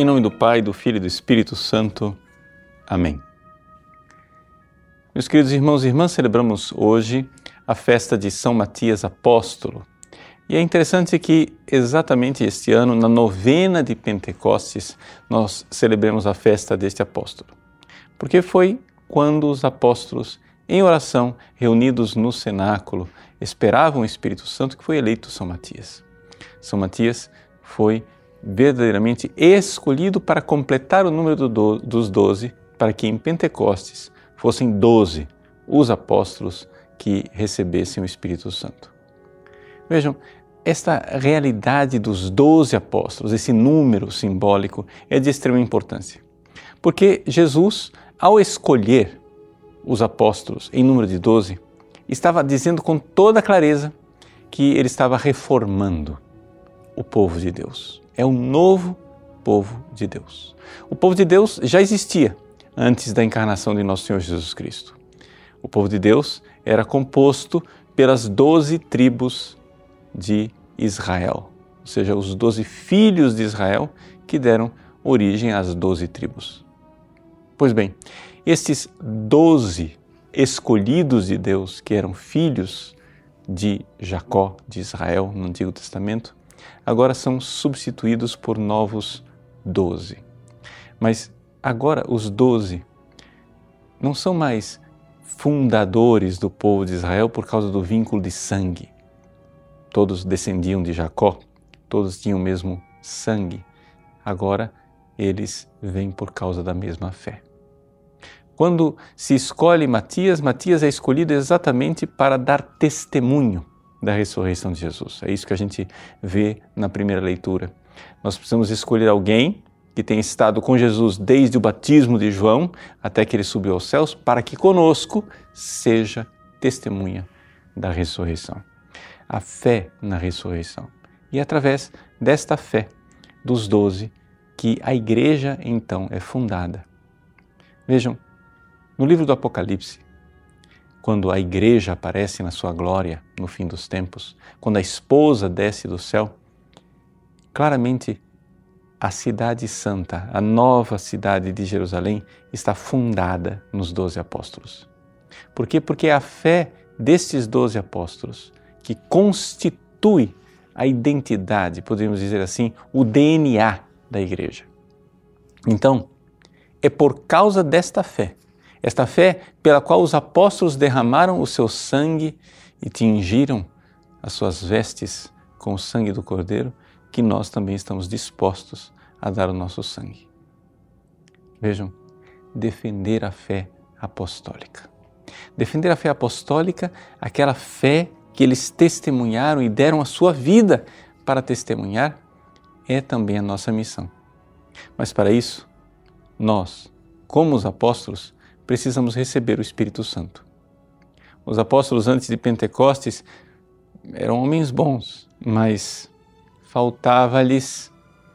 Em nome do Pai, do Filho e do Espírito Santo. Amém. Meus queridos irmãos e irmãs, celebramos hoje a festa de São Matias Apóstolo. E é interessante que exatamente este ano, na novena de Pentecostes, nós celebremos a festa deste apóstolo. Porque foi quando os apóstolos, em oração, reunidos no cenáculo, esperavam o Espírito Santo, que foi eleito São Matias. São Matias foi verdadeiramente escolhido para completar o número dos 12, para que em Pentecostes fossem 12 os apóstolos que recebessem o Espírito Santo. Vejam, esta realidade dos 12 apóstolos, esse número simbólico, é de extrema importância. Porque Jesus, ao escolher os apóstolos em número de 12, estava dizendo com toda clareza que ele estava reformando o povo de Deus. É um novo povo de Deus. O povo de Deus já existia antes da encarnação de nosso Senhor Jesus Cristo. O povo de Deus era composto pelas 12 tribos de Israel, ou seja, os 12 filhos de Israel que deram origem às 12 tribos. Pois bem, estes 12 escolhidos de Deus, que eram filhos de Jacó, de Israel, no Antigo Testamento, agora são substituídos por novos 12. Mas agora os 12 não são mais fundadores do povo de Israel por causa do vínculo de sangue. Todos descendiam de Jacó, todos tinham o mesmo sangue. Agora eles vêm por causa da mesma fé. Quando se escolhe Matias, Matias é escolhido exatamente para dar testemunho da ressurreição de Jesus. É isso que a gente vê na primeira leitura. Nós precisamos escolher alguém que tenha estado com Jesus desde o batismo de João até que ele subiu aos céus, para que conosco seja testemunha da ressurreição. A fé na ressurreição. E é através desta fé dos 12 que a igreja então é fundada. Vejam, no livro do Apocalipse, quando a igreja aparece na sua glória no fim dos tempos, quando a esposa desce do céu, claramente a cidade santa, a nova cidade de Jerusalém, está fundada nos 12 apóstolos. Por quê? Porque é a fé destes 12 apóstolos que constitui a identidade, podemos dizer assim, o DNA da igreja. Então, é por causa desta fé, esta fé pela qual os apóstolos derramaram o seu sangue e tingiram as suas vestes com o sangue do Cordeiro, que nós também estamos dispostos a dar o nosso sangue. Vejam, defender a fé apostólica. Defender a fé apostólica, aquela fé que eles testemunharam e deram a sua vida para testemunhar, é também a nossa missão. Mas para isso, nós, como os apóstolos, precisamos receber o Espírito Santo. Os apóstolos antes de Pentecostes eram homens bons, mas faltava-lhes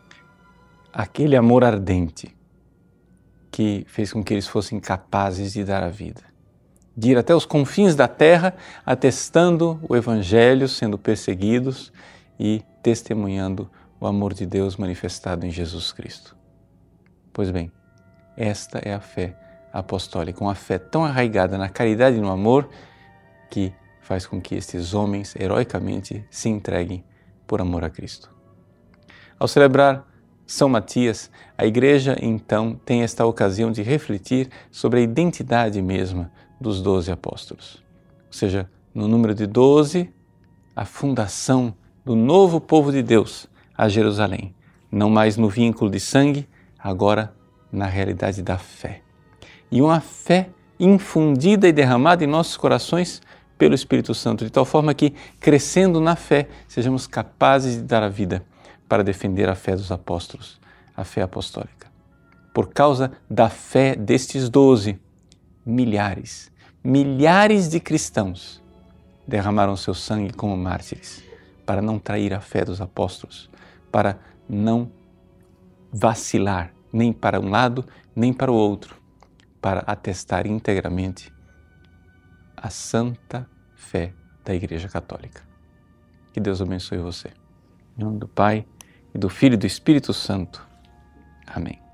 aquele amor ardente que fez com que eles fossem capazes de dar a vida, de ir até os confins da terra atestando o Evangelho, sendo perseguidos e testemunhando o amor de Deus manifestado em Jesus Cristo. Pois bem, esta é a fé apostólica, uma fé tão arraigada na caridade e no amor que faz com que estes homens heroicamente se entreguem por amor a Cristo. Ao celebrar São Matias, a Igreja então tem esta ocasião de refletir sobre a identidade mesma dos 12 apóstolos. Ou seja, no número de 12, a fundação do novo povo de Deus a Jerusalém, não mais no vínculo de sangue, agora na realidade da fé. E uma fé infundida e derramada em nossos corações pelo Espírito Santo, de tal forma que, crescendo na fé, sejamos capazes de dar a vida para defender a fé dos apóstolos, a fé apostólica. Por causa da fé destes 12, milhares de cristãos derramaram seu sangue como mártires, para não trair a fé dos apóstolos, para não vacilar nem para um lado, nem para o outro, para atestar integramente a santa fé da Igreja Católica. Que Deus abençoe você. Em nome do Pai, e do Filho e do Espírito Santo. Amém. Amém.